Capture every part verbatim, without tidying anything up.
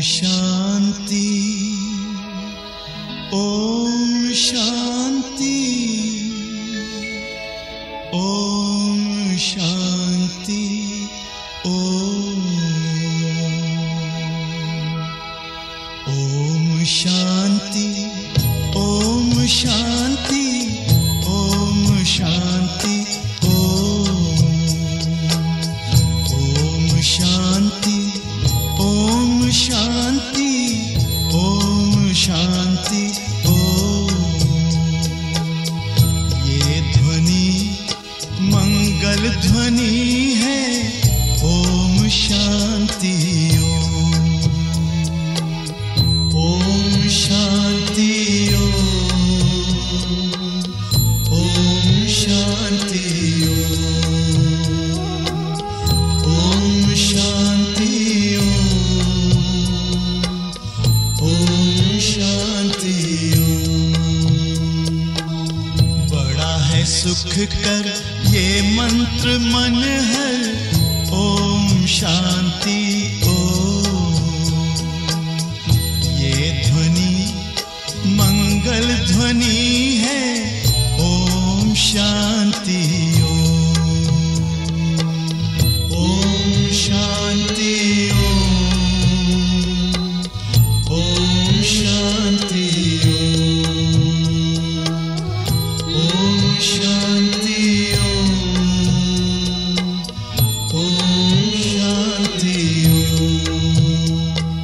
शांति, ओम शांति, ओम शांति, ओम ओम शांति, ओम शांति, ओम शांति, ओम ओम शांति, ओम शांति, ओम शांति, ओम। ये ध्वनि मंगल ध्वनि है, ओम शांति, ओम ओम शांति, ओम ओम शांति, ओम ओम शांति, ओम ओम शांति, ओम। बड़ा है सुख कर ये मंत्र मन हर, ओम शांति, ओम। ये ध्वनि मंगल ध्वनि है, ओम शांति, ओम ओम शांति, ओम ओम शांति, ओम ओम शांति, ओम ओम शांति, ओम।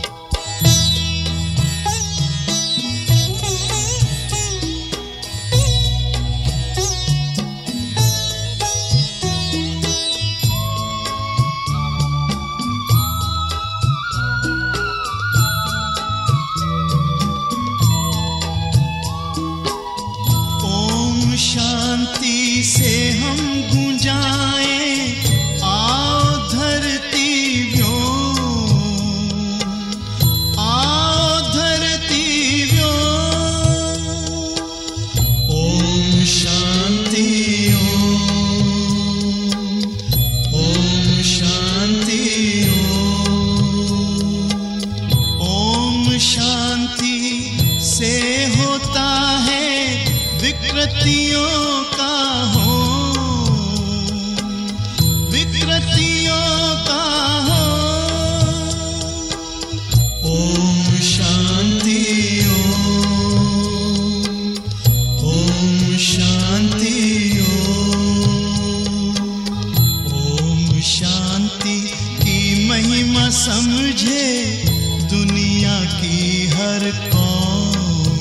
ओम शांति से हम गूंजाएं, आओ धरती व्योम, आओ धरती व्योम। ओम शांति, ओम ओम शांति, ओम ओम शांति से होता है विकृतियों का हो, विकृतियों का हो। ओम शांति, ओम ओम शांति, ओम ओम शांति की महिमा समझे दुनिया की हर कौम।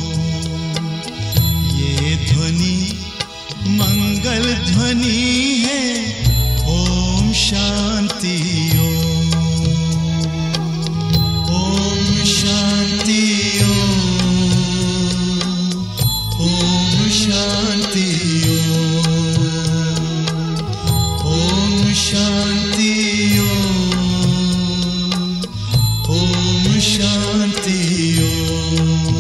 ये ध्वनि मंगल ध्वनि है, ओम शांति, ओम ओम शांति, ओम ओम शांति, ओम ओम शांति, ओम ओम शांति, ओम।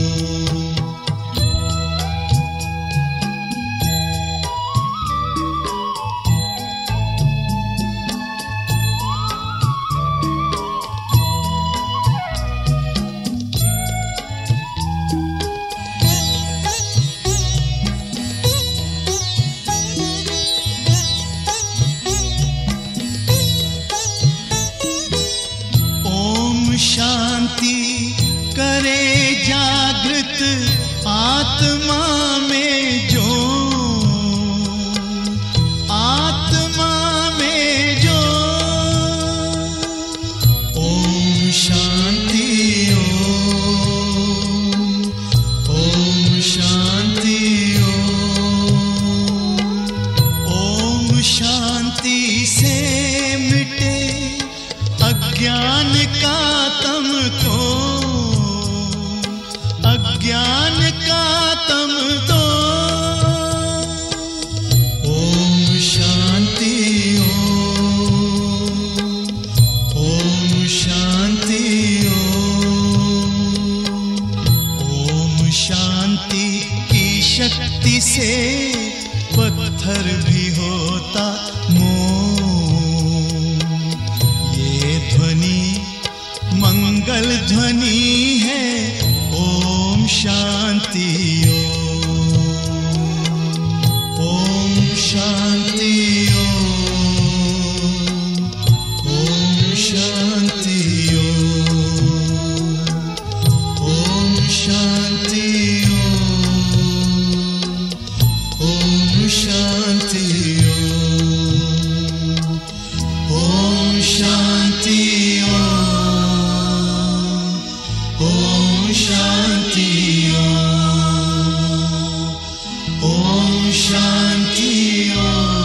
शांति करे जागृत आत्मा में जो, आत्मा में जो। ओम शांति, ओम ओम शांति, ओम ओम शांति से मिटे अज्ञान का तम तो, अज्ञान का तम तो। ओम शांति, ओम ओम शांति, ओम ओम शांति की शक्ति से पत्थर भी होता मोम। ये ध्वनि मंगल मंगल ध्वनि है ओम शांति ओम, ओम शांति ओम, ओम शांति ओम, ओम शांति ओम, ओम शांति ओम, ओम शांति ओम, ओम शांति ओम, ओम शांति ओम।